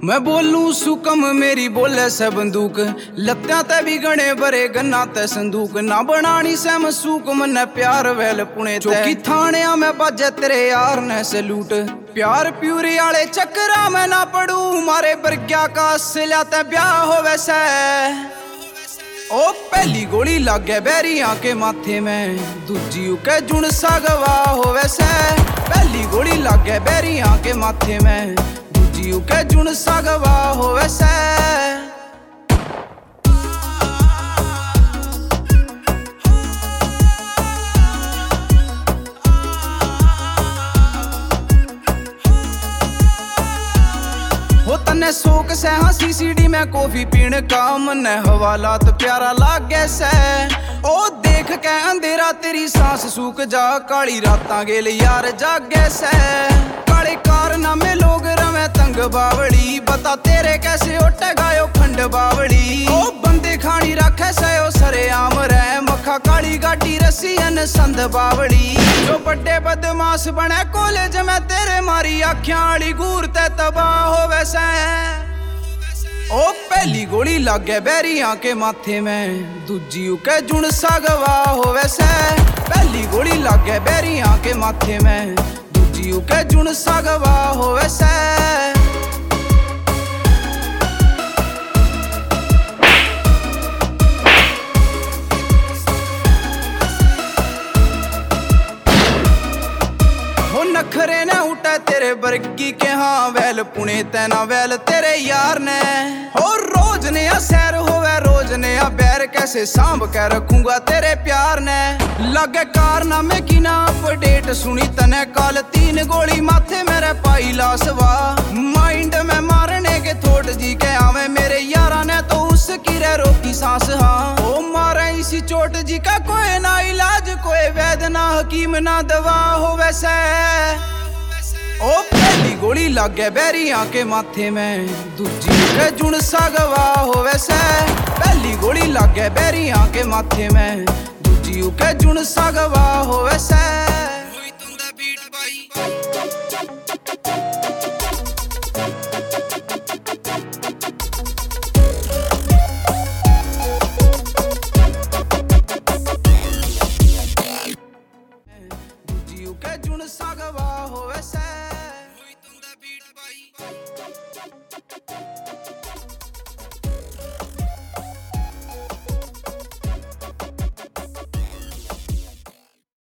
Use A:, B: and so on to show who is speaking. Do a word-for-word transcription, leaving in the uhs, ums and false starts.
A: मैं बोलूं सुकम मेरी बोले से बंदूक, लत्या ते भी गणे बरे गन्ना ते संदूक। ना बनानी से मसूक मन्ने प्यार वैल पुणे चौकी थाने में बाजे तेरे यार ने सलूट। प्यार प्यूरी आले चक्करा में ना पड़ू, मारे बरग्या का सिल्या ते ब्याह हो वैसे। ओ पहली गोली लागे बैरिया के माथे में, दूजी के जुन सा गवाह हो वैसे। पहली गोली लागे बैरिया के माथे में, दूजी के जुन सा गवाह हो वैसे। तन्ने शौक से हाँ सीसीडी में कॉफी पीने का मन हवालात प्यारा लागे से। ओ देख के अंधेरा तेरी सांस सूख जा, काली रातां गेल यार जागे से। काले कारनामे लोग रवे तंग बावड़ी, बता तेरे कैसे ओटे गायो खंड बावड़ी। ओ बंदे खानी रखे से ओ सरे आम रहे, मक्खा काली गाड़ी रसियन संद बावड़ी। जो बड़े बदमाश बने कॉलेज में तेरे मारी आख्यां वाली घूरते तबाह हो वैसे। ओ पहली गोली लागे बैरिया के माथे में, दूजी के जुन सा गवाह हो वैसे। पहली गोली लागे बैरिया के माथे में, दूजी के जुन सा गवाह हो वैसे। नखरे ने उठा तेरे बरगी के हाँ वैल पुणे तेना वैल तेरे यार ने। और रोज नया सैर होवे रोज नया बैर, कैसे सांभ के रखूंगा तेरे प्यार ने। लगे कारनामे की ना अपडेट सुनी तने काल, तीन गोली माथे मेरे पाई लासवा। माइंड में मारने के थोट जी के आवे मेरे यारा ने, तो उसकी रे रोकी सांस हाँ। ओ मारे इसी चोट जी का कोई ना इलाज, कोई वैद ना हकीम ना दवा हो वैसे। ओ पहली गोली लागे बैरिया के माथे में, दूजी के जुन सा गवाह हो वैसे। पहली गोली लागे बैरिया के माथे में, दूजी के जुन सा गवाह हो वैसे।